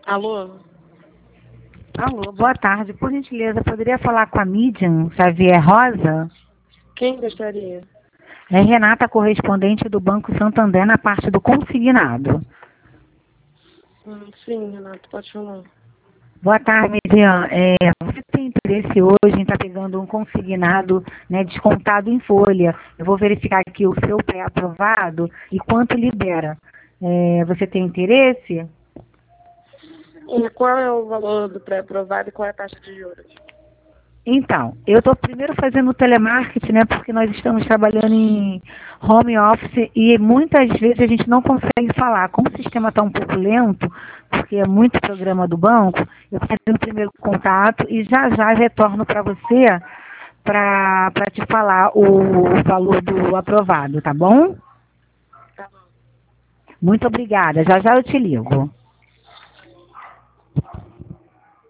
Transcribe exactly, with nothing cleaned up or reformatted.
Alô? Alô, boa tarde. Por gentileza, poderia falar com a Midian Xavier Rosa? Quem gostaria? É Renata, correspondente do Banco Santander na parte do consignado. Hum, sim, Renato, pode falar. Boa tarde, Midian. É, você tem interesse hoje em estar pegando um consignado, né, descontado em folha? Eu vou verificar aqui o seu pré-aprovado e quanto libera. É, você tem interesse? E qual é o valor do pré-aprovado e qual é a taxa de juros? Então, eu estou primeiro fazendo o telemarketing, né, porque nós estamos trabalhando em home office e muitas vezes a gente não consegue falar. Como o sistema está um pouco lento, porque é muito programa do banco, eu estou fazendo o primeiro contato e já já retorno para você para te falar o valor do aprovado, tá bom? Tá bom. Muito obrigada. Já já eu te ligo.